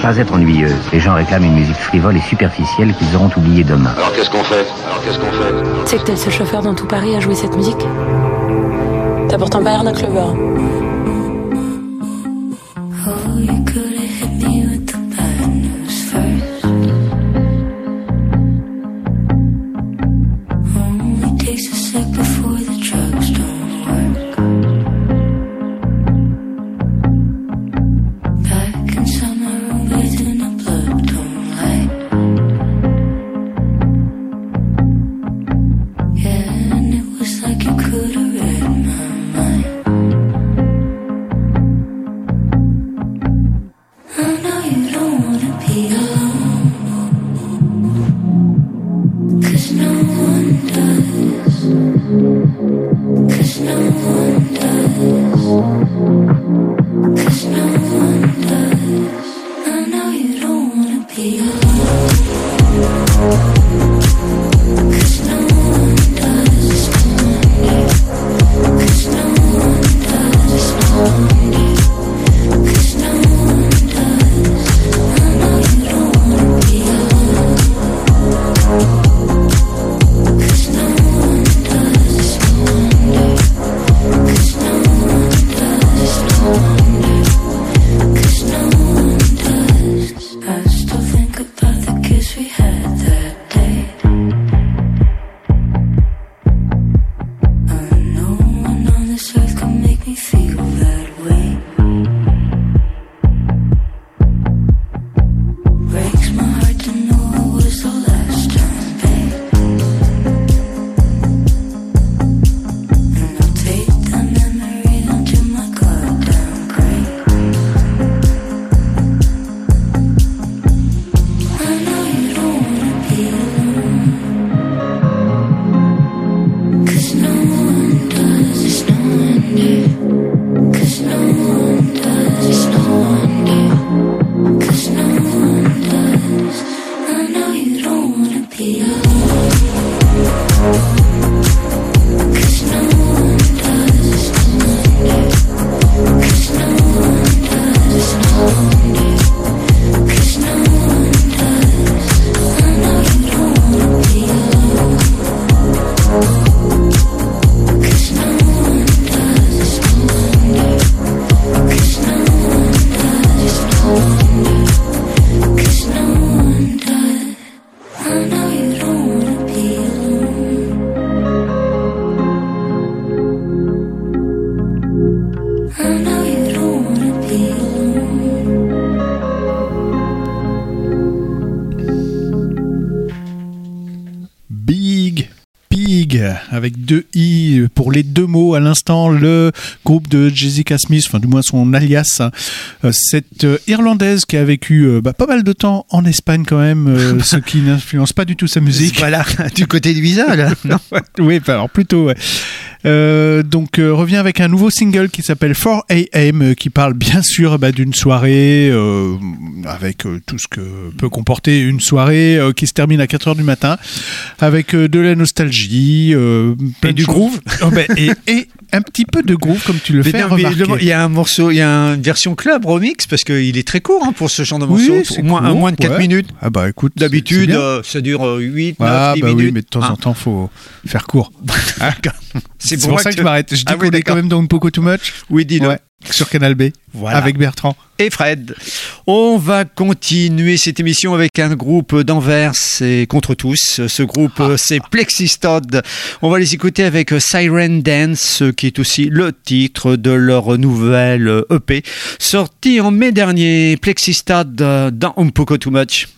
pas être ennuyeuse. Les gens réclament une musique frivole et superficielle qu'ils auront oubliée demain. Alors qu'est-ce qu'on fait? Tu sais que t'es le seul chauffeur dans tout Paris à jouer cette musique? T'as pourtant pas l'air d'un clover. Oh, you could have hit me with the bad news first. Only takes a sec before the drugs don't work. Back inside my room, breathing a blood don't light. Yeah, and it was like you could have read my mind. I know you don't wanna be alone, 'cause no one does, 'cause no one does, 'cause no one does. I know you don't wanna be alone, 'cause no one does, 'cause no one does, 'cause no one does. Avec 2 i pour les 2 mots à l'instant, le groupe de Jessica Smith, enfin du moins son alias, cette Irlandaise qui a vécu pas mal de temps en Espagne quand même, ce qui n'influence pas du tout sa musique. Voilà, du côté de Visa là, non? Oui, alors plutôt, ouais. Donc revient avec un nouveau single qui s'appelle 4 AM, qui parle bien sûr d'une soirée avec tout ce que peut comporter une soirée qui se termine à 4h du matin avec de la nostalgie, et du groove, et un petit peu de groove comme tu le fais remarquer. Il y a un morceau, il y a une version club remix parce qu'il est très court pour ce genre de morceau, oui, moins de 4 minutes. Ah bah écoute, d'habitude ça dure 8, 9, 10 minutes. Oui, mais de temps en temps faut faire court. C'est pour ça que je m'arrête. Je dis qu'on est quand même dans Poco Too Much. Oui, dis-le. Ouais, sur Canal B, voilà. Avec Bertrand. Et Fred. On va continuer cette émission avec un groupe d'Anvers et contre tous. Ce groupe, c'est Plexistod. On va les écouter avec Siren Dance, qui est aussi le titre de leur nouvelle EP, sorti en mai dernier. Plexistod dans Un Poco Too Much.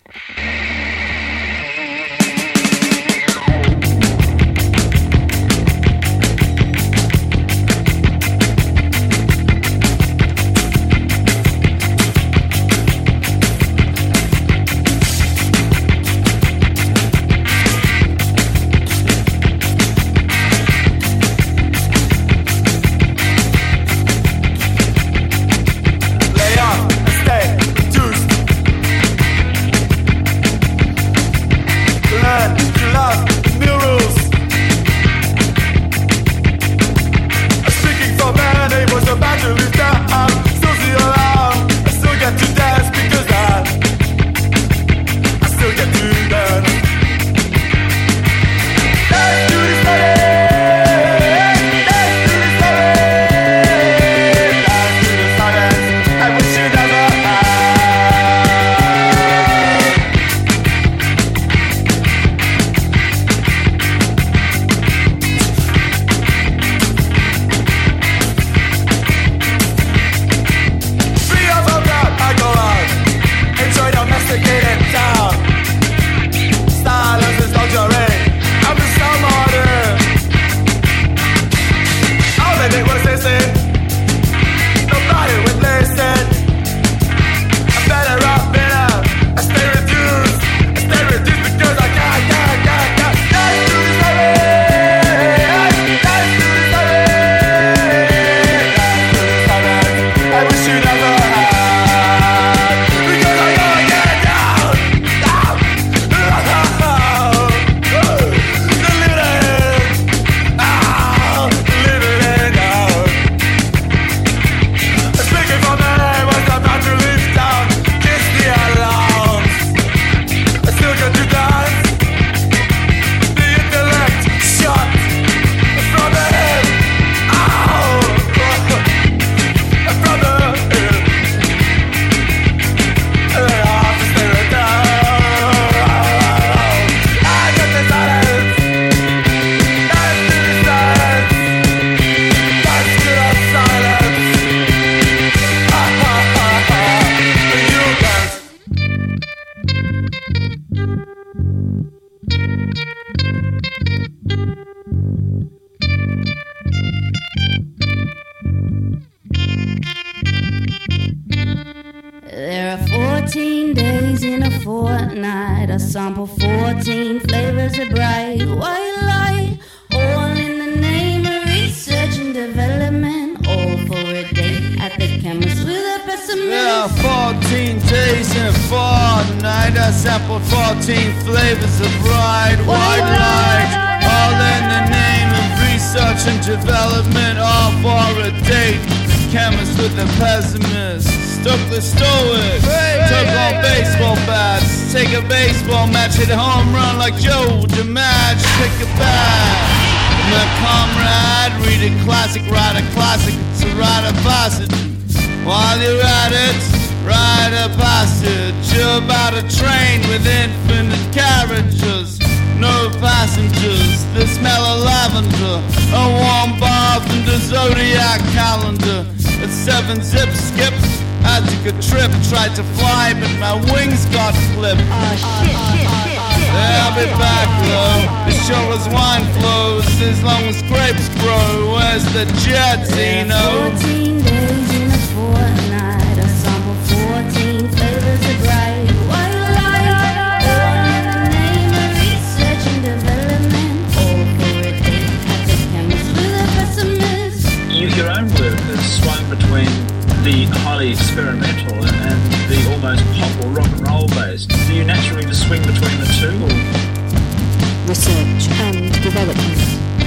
fortnight. I sample 14 flavors of bright white light, all in the name of research and development, all for a date at the chemist with a pessimist. Yeah, 14 days in a fortnight. I sampled 14 flavors of bright white light, all in the name of research and development, all for a date. Chemist with a pessimist. Stuck the stoic. Took on baseball bats. Take a baseball match, hit a home run like Joe DiMaggio. Pick a bat. My comrade, read a classic, write a classic. So write a passage. While you're at it, write a passage about a train with infinite carriages. No passengers, the smell of lavender, a warm bath and a zodiac calendar. A 7 zip skip, I took a trip, tried to fly, but my wings got clipped. I'll be back though, as sure as wine flows, as long as grapes grow. Where's the jet, Zeno? 14 days in a fortnight, I sample 14 flavors of bright white light, all in the name of research and development, all for a date at the chemist with a pessimist. Use your own word that swung between the highly experimental and the almost pop or rock and roll based. Do you naturally just swing between the two? Or? Research and development.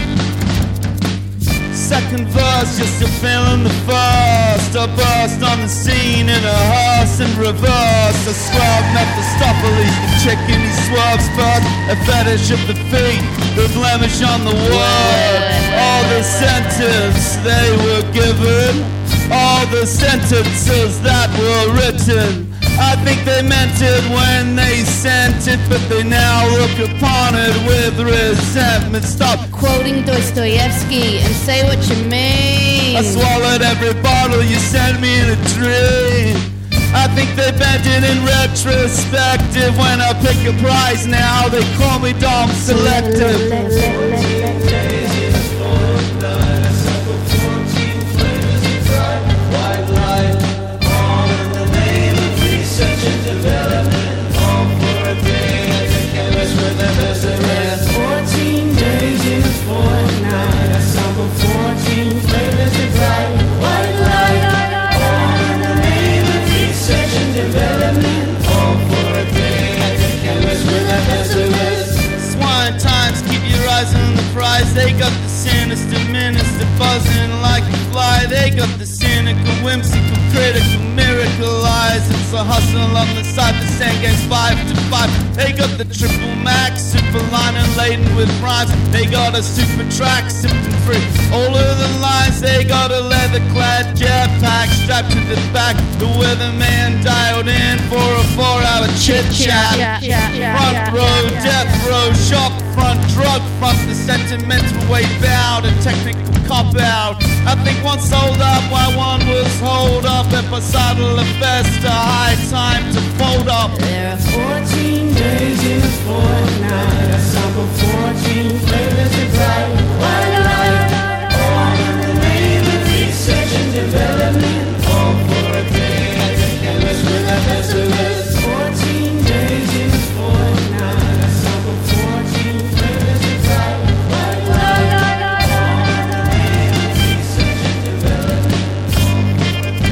Second verse, just to fill in the first. I burst on the scene in a hearse in reverse. I swerve Mephistopheles, the chicken he swerves first. A fetish of the feet, the blemish on the word. All the sentences they were given, all the sentences that were written, I think they meant it when they sent it, but they now look upon it with resentment. Stop Quoting Dostoevsky and say what you mean. I swallowed every bottle you sent me in a dream. I think they bent it in retrospective. When I pick a prize now, they call me Dom Selective. They got the sinister minister buzzing like a fly. They got the cynical, whimsical, critical, miracle eyes. It's a hustle on the side, the sand game's 5 to 5. They got the triple max, super lining laden with rhymes. They got a super track, symptom free. All of the lines, they got a leather clad jetpack strapped to the back. The weatherman dialed in for a 4-hour chit chat. Front row, death row, shop front, drug front, the sentimental way bound, a technical cop out. I think one sold up while one was holed up. Epicidal festa, high time to fold up. There are 14 days in a fortnight. I sample 14 flavors of bright white light, all in the name of research and development, all for a day at the chemist with a pessimist. 14 days in a fortnight. I sample 14 flavors of bright white light, all in the name of research and development, all for a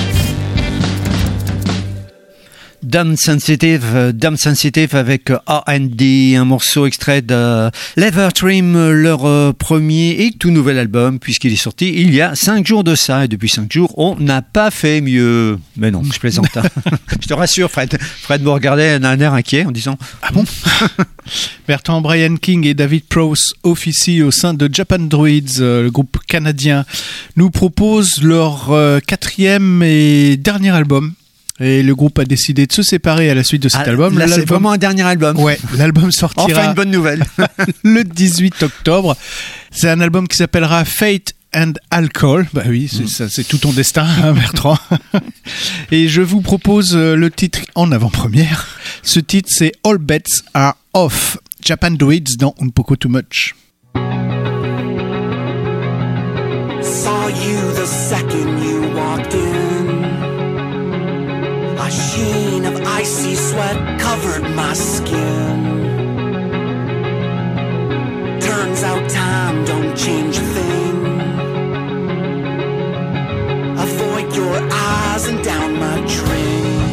day. Damn Sensitive avec R&D, un morceau extrait de Levertrim, leur premier et tout nouvel album, puisqu'il est sorti il y a 5 jours de ça, et depuis 5 jours, on n'a pas fait mieux. Mais non, je plaisante. Hein. Je te rassure, Fred. Fred me regardait d'un air inquiet en disant « Ah bon ?» Bertrand Brian King et David Prowse officient au sein de Japan Druids, le groupe canadien, nous proposent leur 4e et dernier album. Et le groupe a décidé de se séparer à la suite de cet album. Là, c'est vraiment un dernier album. Ouais, l'album sortira enfin une bonne nouvelle. le 18 octobre. C'est un album qui s'appellera Fate and Alcohol. Bah oui, c'est tout ton destin, hein, Bertrand. Et je vous propose le titre en avant-première. Ce titre, c'est All Bets Are Off. Japan Druids dans Un Poco Too Much. Saw you the second you walked in. I A sheen of icy sweat covered my skin. Turns out time don't change a thing. Avoid your eyes and down my drink.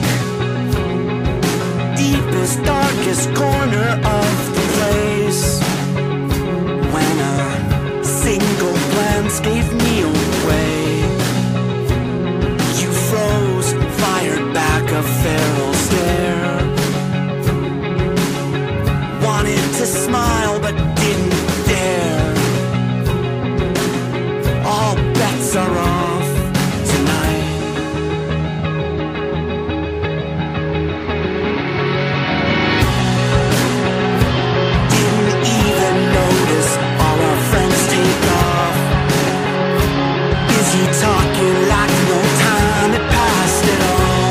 Deepest, darkest corner of the place. When a single glance gave me away. You froze, fired back a feral stare. Wanted to smile but didn't dare. All bets are off tonight. Didn't even notice all our friends take off. Busy talking like no time had passed at all.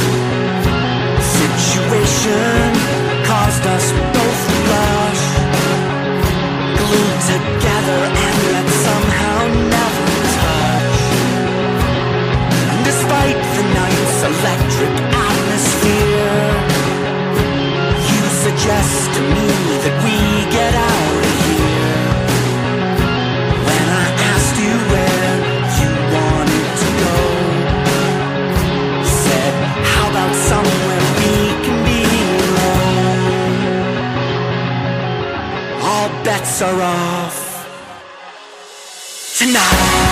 Situation caused us both to blush. Glued together and yet somehow never touch. And despite the night's electric atmosphere, you suggest to me that we get out of here. When I asked you where you wanted to go, said, how about somewhere we can be alone? All bets are off tonight.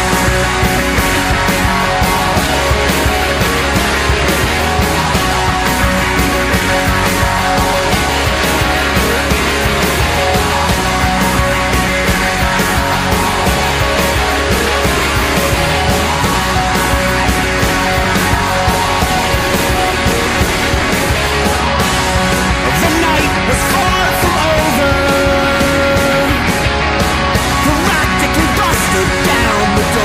The night was far from over. Practically busted down the door.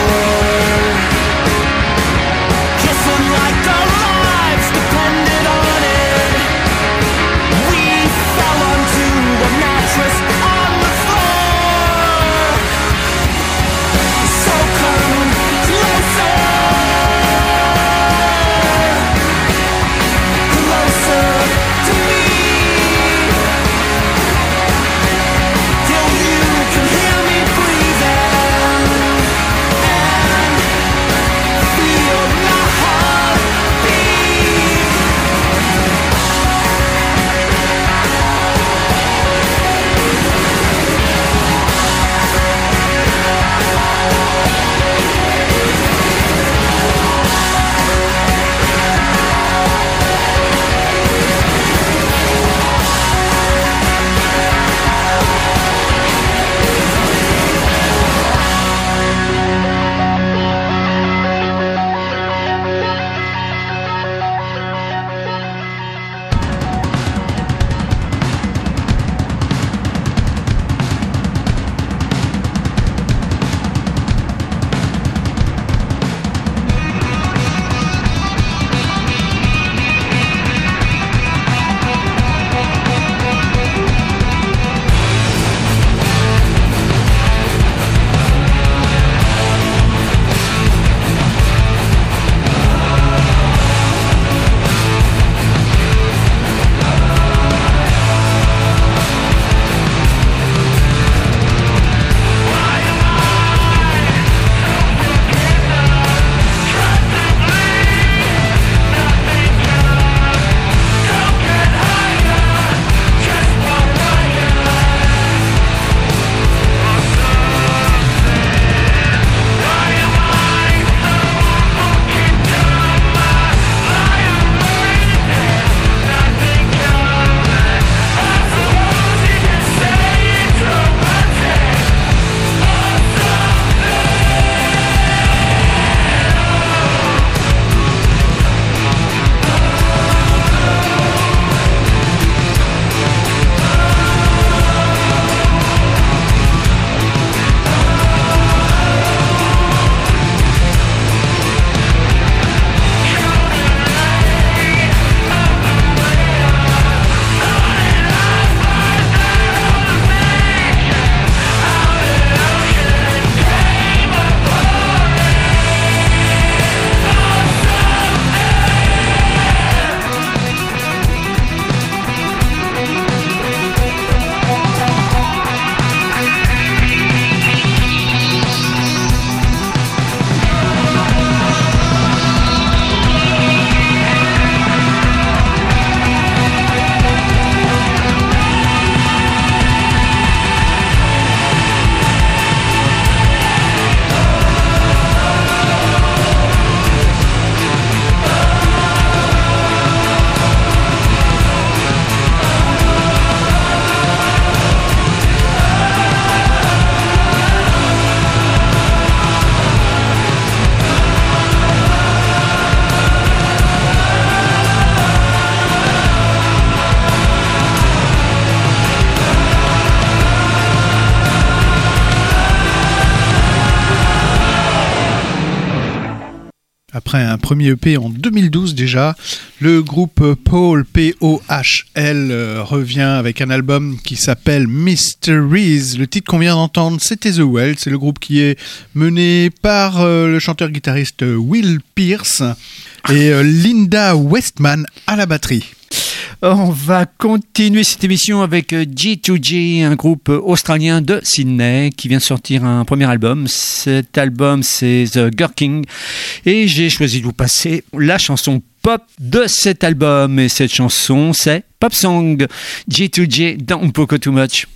après un premier EP en 2012 déjà. Le groupe Paul, P-O-H-L, revient avec un album qui s'appelle Mysteries. Le titre qu'on vient d'entendre, c'était The Well. C'est le groupe qui est mené par le chanteur-guitariste Will Pierce et Linda Westman à la batterie. On va continuer cette émission avec G2G, un groupe australien de Sydney qui vient de sortir un premier album. Cet album, c'est The Gherkin. Et j'ai choisi de vous passer la chanson pop de cet album. Et cette chanson, c'est Pop Song. G2G, Don't Poco Too Much.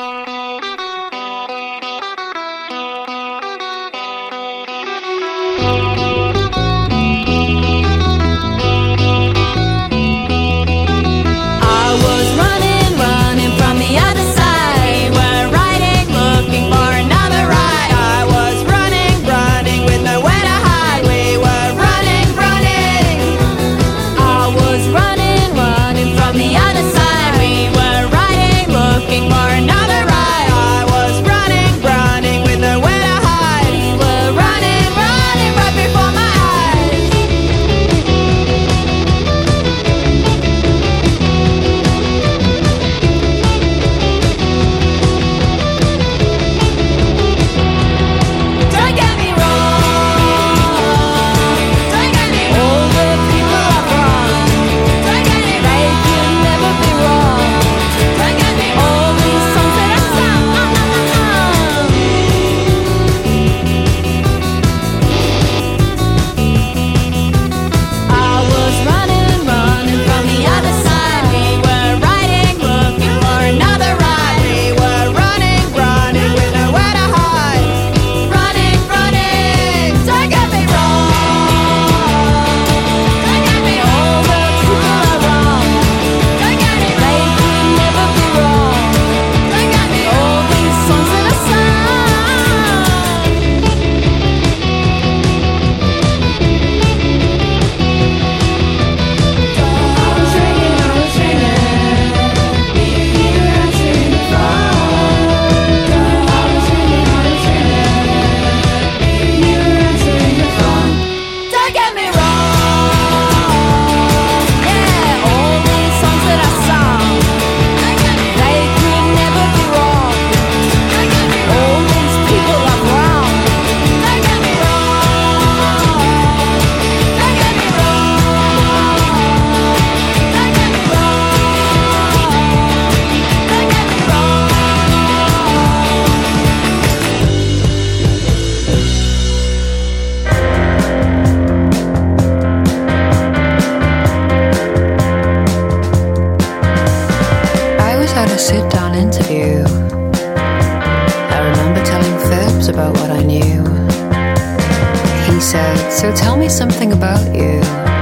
So tell me something about you.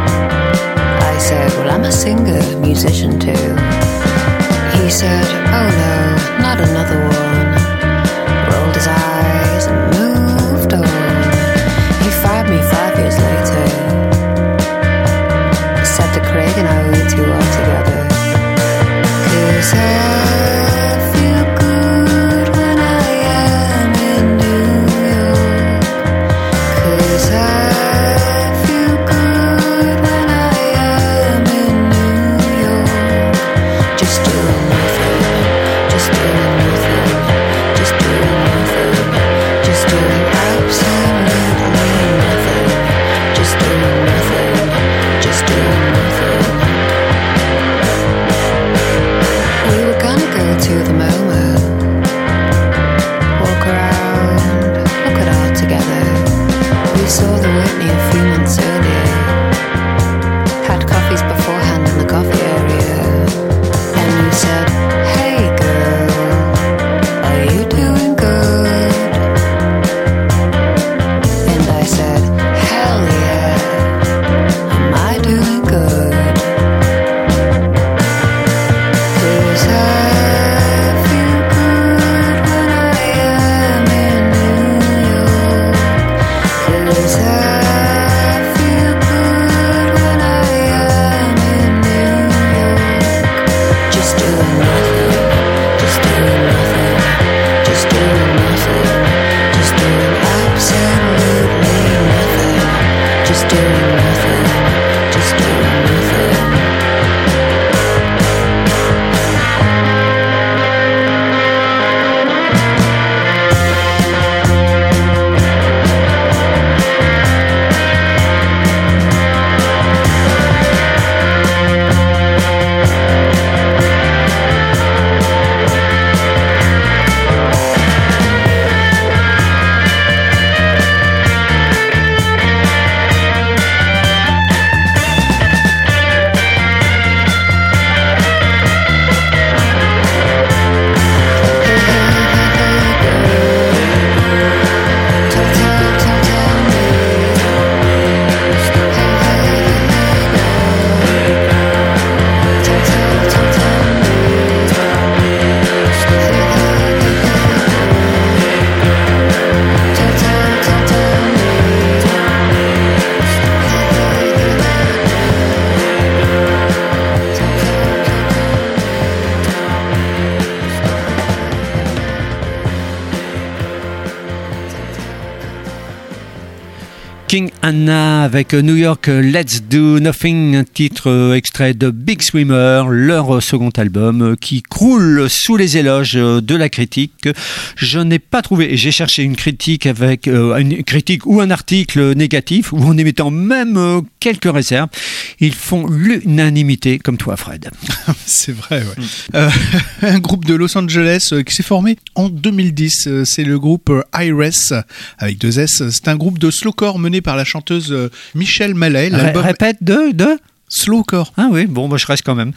I said, well, I'm a singer, musician too. He said, oh no, not another one. Rolled his eyes and moved on. He fired me 5 years later. Said that Craig and I were too well together. 'Cause I feel good when I am in New York. 'Cause I feel good when I am in New York. Just doing nothing, just doing nothing, just doing nothing. King Anna avec New York Let's Do Nothing, un titre extrait de Big Swimmer, leur second album qui croule sous les éloges de la critique. Je n'ai pas trouvé, j'ai cherché une critique avec une critique ou un article négatif ou en émettant même quelques réserves. Ils font l'unanimité comme toi, Fred. C'est vrai, ouais. Un groupe de Los Angeles qui s'est formé en 2010, c'est le groupe Iris avec 2 S. C'est un groupe de slowcore mené par la chanteuse Michelle Malay. Répète de slowcore. Ah oui, bon, moi je reste quand même.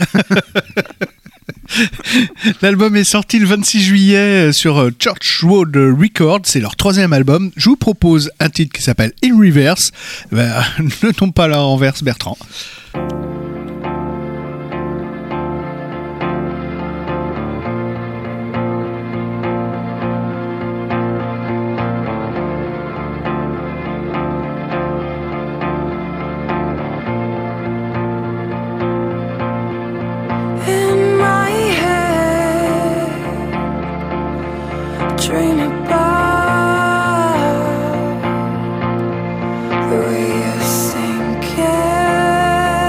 L'album est sorti le 26 juillet sur Church Road Records, c'est leur 3e album. Je vous propose un titre qui s'appelle In Reverse. Ne tombe pas là en verse, Bertrand. In my head, dream about the way you're sinking.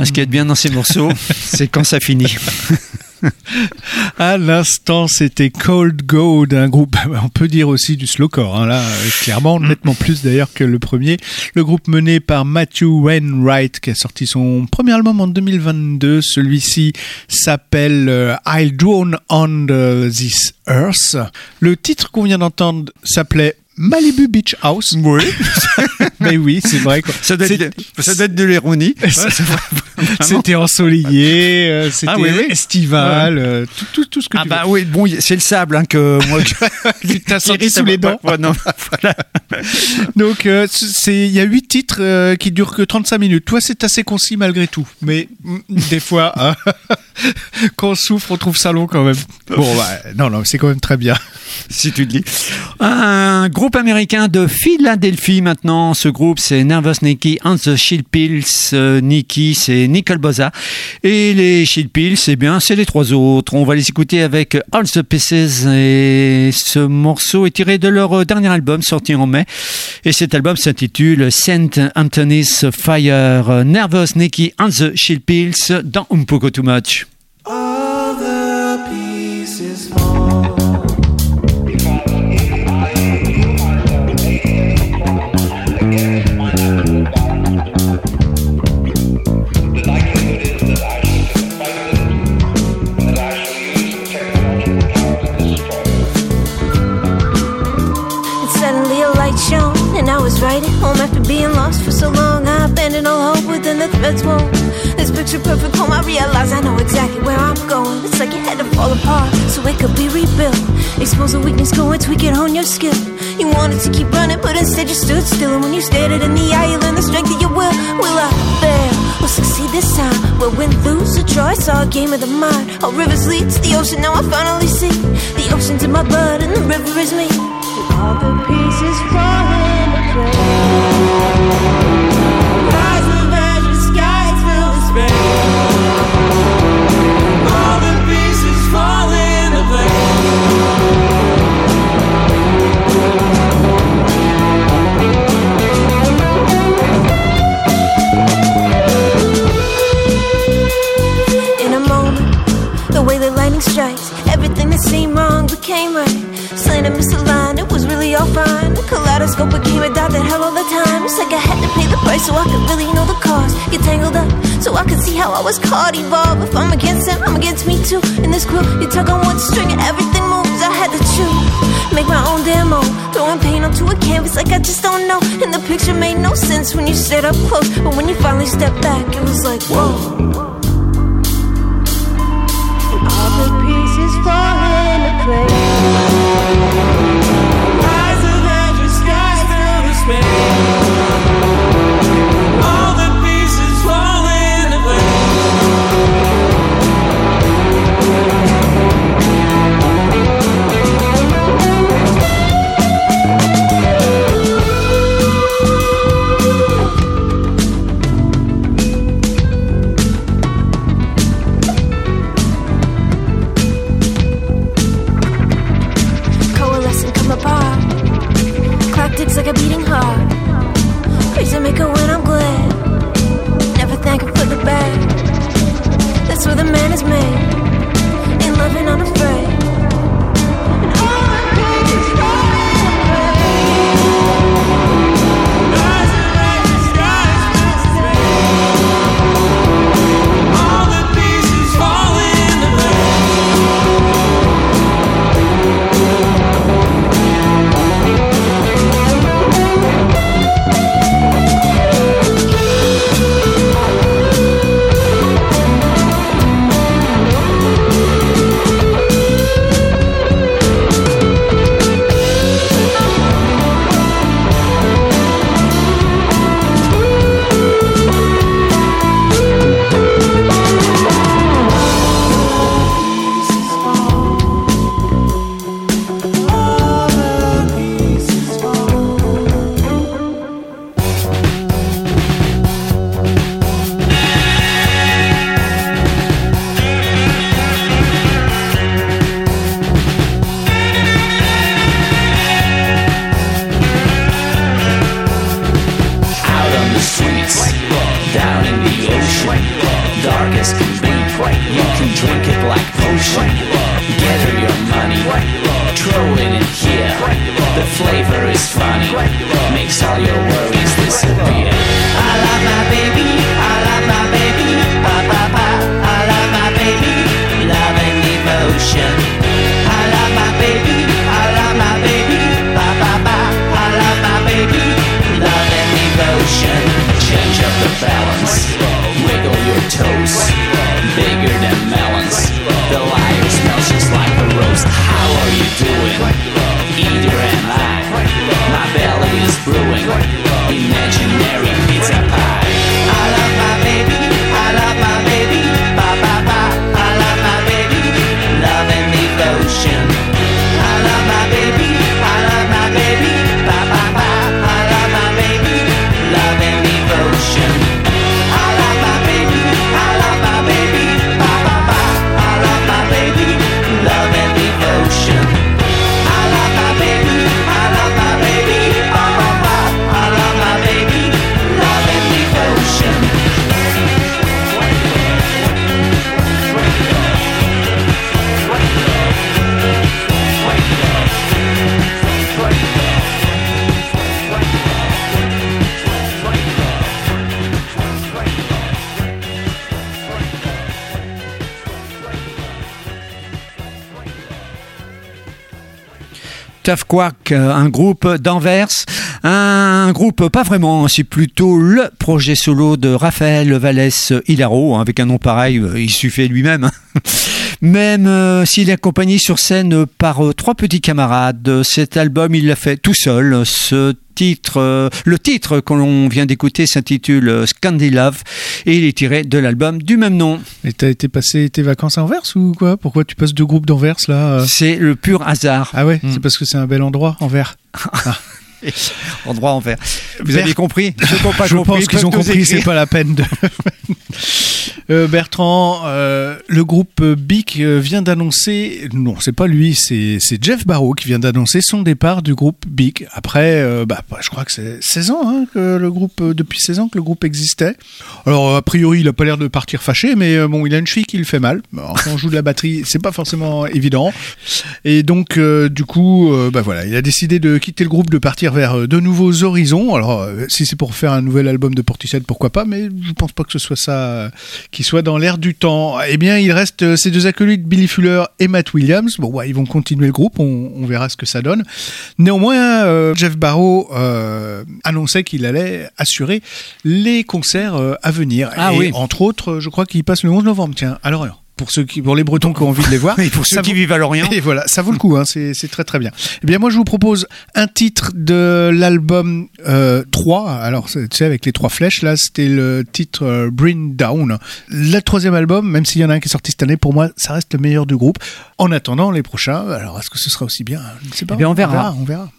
Ce qui est bien dans ces morceaux, c'est quand ça finit. À l'instant, c'était Cold Gold, un groupe, on peut dire aussi du slowcore, hein, là, clairement, nettement plus d'ailleurs que le premier. Le groupe mené par Matthew Wainwright, qui a sorti son premier album en 2022. Celui-ci s'appelle I'll Drown on This Earth. Le titre qu'on vient d'entendre s'appelait Malibu Beach House. Oui. Mais oui, c'est vrai, quoi. Ça doit être de l'ironie. C'était ensoleillé, c'était estival, tout ce que tu veux. Oui, bon, c'est le sable hein, que moi tu t'as senti sous les dents. Non, voilà. Donc il y a 8 titres qui durent que 35 minutes. Toi, c'est assez concis malgré tout, mais des fois hein, quand on souffre, on trouve ça long quand même. Bon, non, c'est quand même très bien. Si tu le dis. Un groupe américain de Philadelphie maintenant. Ce groupe, c'est Nervous Nicky and the Chill Pills. Nicky, c'est Nicole Boza. Et les Chill Pills, eh bien, c'est les trois autres. On va les écouter avec All the Pieces. Et ce morceau est tiré de leur dernier album sorti en mai. Et cet album s'intitule St. Anthony's Fire. Nervous Nicky and the Chill Pills dans Un Poco Too Much. All the pieces fall. And I was right at home after being lost for so long. I abandoned all hope within the threads won't. This picture perfect home, I realize I know exactly where I'm going. It's like it had to fall apart so it could be rebuilt. Expose a weakness, go and tweak it, hone your skill. You wanted to keep running, but instead you stood still. And when you stared it in the eye, you learned the strength of your will. Will I fail or succeed this time? Well, win, lose, or draw, it's all a game of the mind. All rivers lead to the ocean, now I finally see. The ocean's in my blood and the river is me. All the pieces fall into place. Rise of azure skies fill the space. All the pieces fall into place. In a moment, the way the lightning strikes, everything that seemed wrong became right. Slain and misaligned, it was really all fine. The kaleidoscope became a dot that held all the time. It's like I had to pay the price so I could really know the cost. Get tangled up so I could see how I was caught. Evolve, if I'm against him, I'm against me too. In this crew, you tug on one string and everything moves. I had to choose, make my own demo. Throwing paint onto a canvas like I just don't know. And the picture made no sense when you stared up close. But when you finally stepped back, it was like, whoa. All the pieces fall into place. Rise of azure skies fill the space. All the pieces fall into Tough Quark, un groupe d'Anvers, un groupe pas vraiment, c'est plutôt le projet solo de Raphaël Vallès Hilaro, avec un nom pareil, il suffit lui-même. Même s'il est accompagné sur scène par 3 petits camarades, cet album il l'a fait tout seul. Le titre que l'on vient d'écouter s'intitule Scandi Love et il est tiré de l'album du même nom. Et t'as été passer tes vacances à Anvers ou quoi? Pourquoi tu passes 2 groupes d'Anvers là? C'est le pur hasard. Ah ouais, c'est parce que c'est un bel endroit, Anvers. Ah. Endroit Anvers. Vous avez compris? Ceux qui n'ont pas Je compris, pense qu'ils ont compris, c'est pas la peine de... Bertrand, le groupe Bic vient d'annoncer, non c'est pas lui, c'est Jeff Barrow qui vient d'annoncer son départ du groupe Bic. Après, je crois que c'est 16 ans que le groupe, depuis 16 ans que le groupe existait. Alors a priori il a pas l'air de partir fâché, mais bon il a une cheville qui le fait mal. Alors, quand on joue de la batterie c'est pas forcément évident. Et donc du coup voilà, il a décidé de quitter le groupe, de partir vers de nouveaux horizons. Alors si c'est pour faire un nouvel album de Portishead, pourquoi pas, mais je pense pas que ce soit ça qui soit dans l'air du temps. Eh bien, il reste ces 2 acolytes, Billy Fuller et Matt Williams. Bon, ils vont continuer le groupe, on verra ce que ça donne. Néanmoins, Jeff Barrow annonçait qu'il allait assurer les concerts à venir. Ah et oui. Entre autres, je crois qu'il passe le 11 novembre, tiens, à Lorient. Pour les Bretons qui ont envie de les voir. Et pour ceux qui vivent à Lorient. Et voilà, ça vaut le coup, c'est très très bien. Eh bien, moi je vous propose un titre de l'album 3. Alors, tu sais, avec les 3 flèches, là, c'était le titre Bring Down. Le 3e album, même s'il y en a un qui est sorti cette année, pour moi, ça reste le meilleur du groupe. En attendant les prochains, alors est-ce que ce sera aussi bien? Je ne sais pas. Eh bien, on verra. On verra.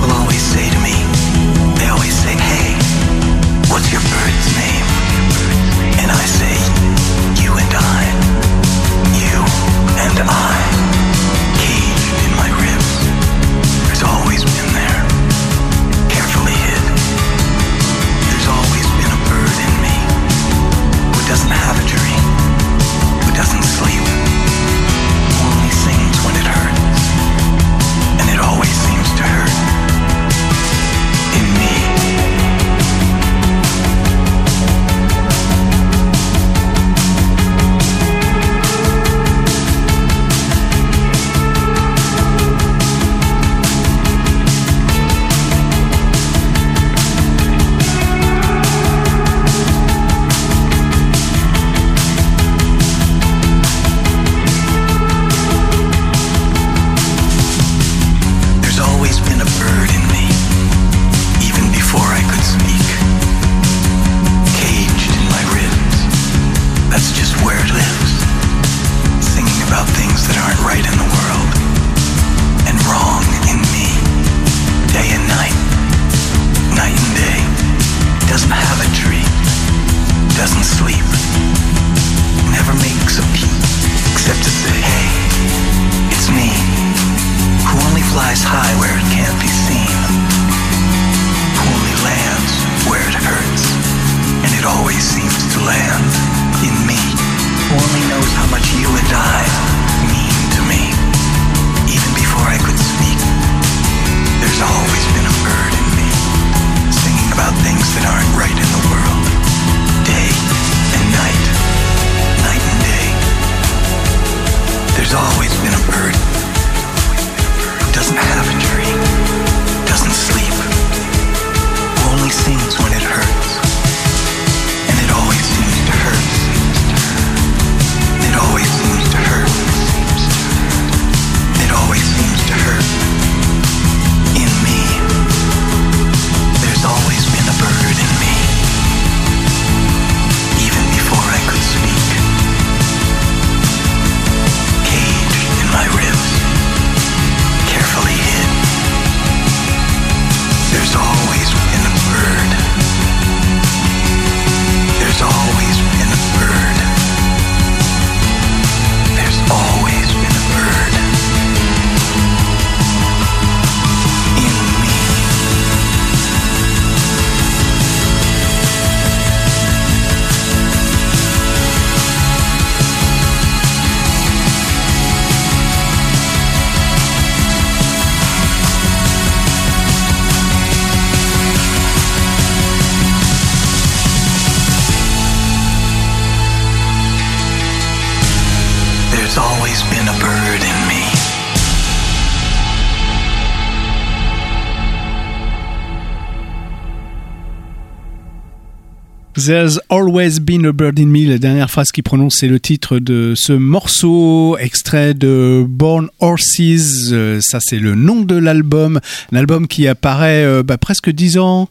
will always say to me, they always say, hey, what's your bird's name? And I say, you and I, caged in my ribs. There's always been there, carefully hid. There's always been a bird in me who doesn't have a dream, who doesn't sleep, who only sings when it hurts, and it always seems to hurt. In me. There's always been a bird in me. La dernière phrase qu'il prononce, c'est le titre de ce morceau, extrait de Born Horses. Ça, c'est le nom de l'album. Un album qui apparaît presque 10 ans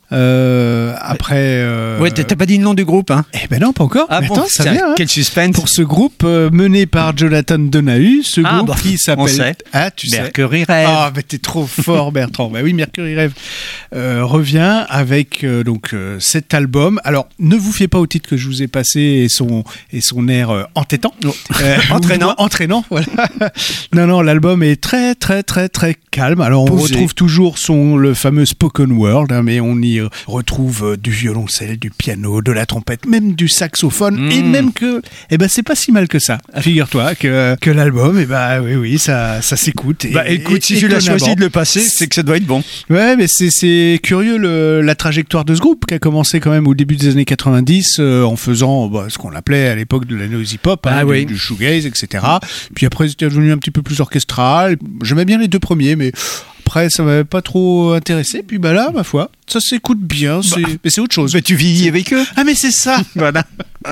après. Ouais, t'as pas dit le nom du groupe, hein? Eh ben non, pas encore. Ah mais bon, attends, ça vient. Quel suspense. Pour ce groupe mené par Jonathan Donahue, ce groupe qui s'appelle. On sait. Ah, tu Mercury Rev. Ah, mais t'es trop fort, Bertrand. Bah oui, Mercury Rev revient avec cet album. Alors, ne vous fiez pas au titre que je vous ai passé et son air entêtant. Entraînant, voilà. Non, l'album est très, très, très, très calme. Alors, on retrouve toujours le fameux spoken word, hein, mais on y retrouve du violoncelle, du piano, de la trompette, même du saxophone, et même que, c'est pas si mal que ça. Figure-toi que l'album, oui, ça s'écoute. Écoute, si tu l'as choisi de le passer, c'est que ça doit être bon. Ouais, mais c'est curieux la trajectoire de ce groupe qui a commencé quand même au début des années 90 en faisant ce qu'on appelait à l'époque de la noisy pop, du shoegaze, etc. Puis après, c'était devenu un petit peu plus orchestral. J'aimais bien les deux premiers, mais après, ça m'avait pas trop intéressé. Puis là, ma foi, ça s'écoute bien. Mais c'est autre chose. Mais tu vieillis avec eux. Ah, mais c'est ça. Voilà.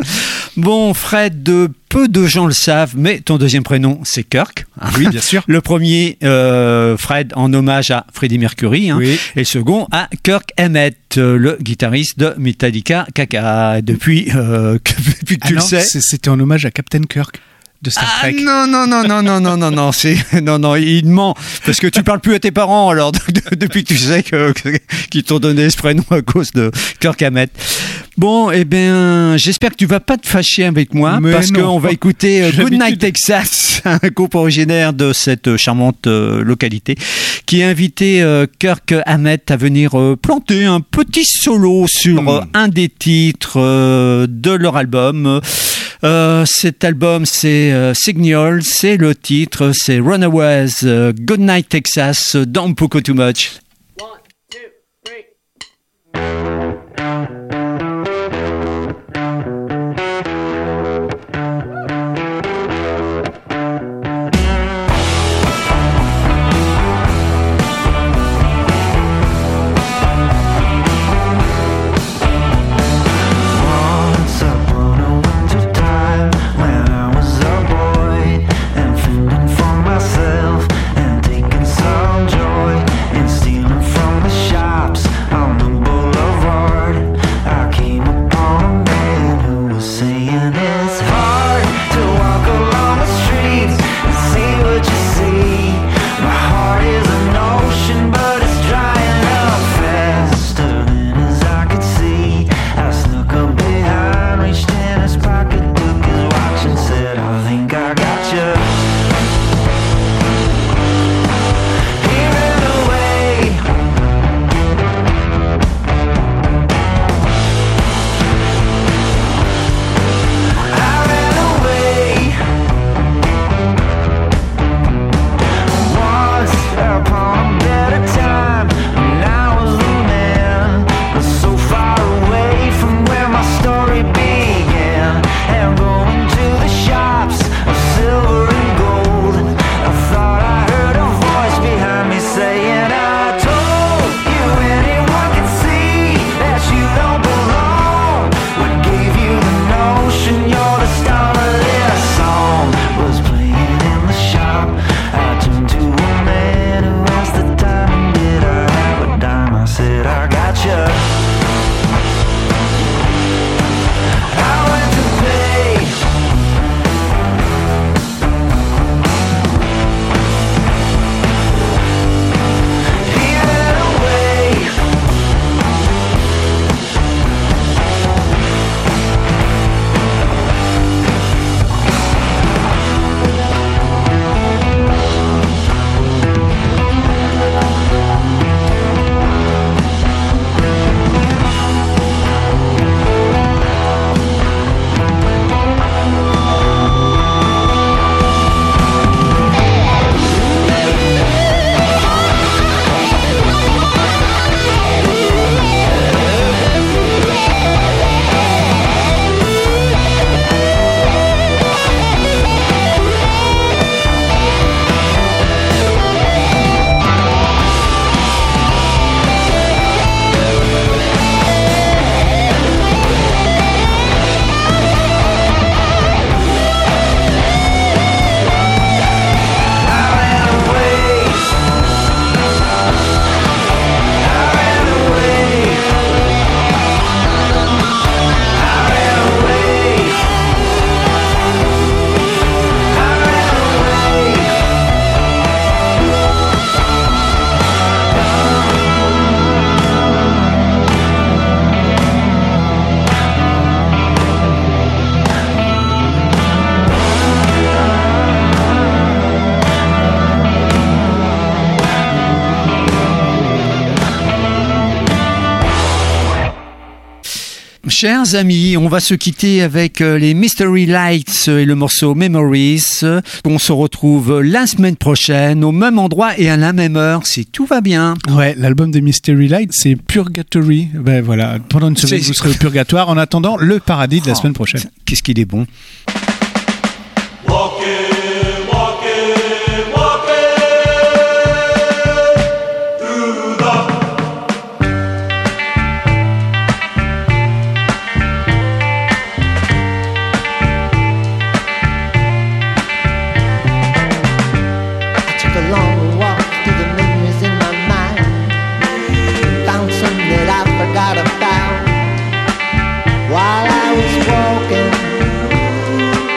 Bon, Fred, peu de gens le savent, mais ton deuxième prénom, c'est Kirk. Oui, bien sûr. Le premier, Fred, en hommage à Freddie Mercury. Oui. Et le second, à Kirk Hammett, le guitariste de Metallica. Depuis que tu le sais. C'était en hommage à Captain Kirk. de Star Trek. Non, non, il ment parce que tu parles plus à tes parents alors depuis que tu sais qu'ils t'ont donné ce prénom à cause de Kirk Hammett. Bon, eh bien, j'espère que tu vas pas te fâcher avec moi parce qu'on va écouter Goodnight Texas, un groupe originaire de cette charmante localité qui a invité Kirk Hammett à venir planter un petit solo sur un des titres de leur album. Cet album, c'est Signal, c'est le titre, c'est Runaways, Goodnight Texas, Don't Poco Too Much. Chers amis, on va se quitter avec les Mystery Lights et le morceau Memories. On se retrouve la semaine prochaine au même endroit et à la même heure si tout va bien. Ouais, l'album des Mystery Lights, c'est Purgatory. Ben voilà, pendant une semaine vous serez au purgatoire en attendant le paradis de la semaine prochaine. Qu'est-ce qu'il est bon. While I was walking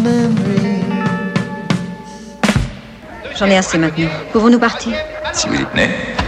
memory. J'en ai assez maintenant. Pouvons-nous partir? Si vous y tenez.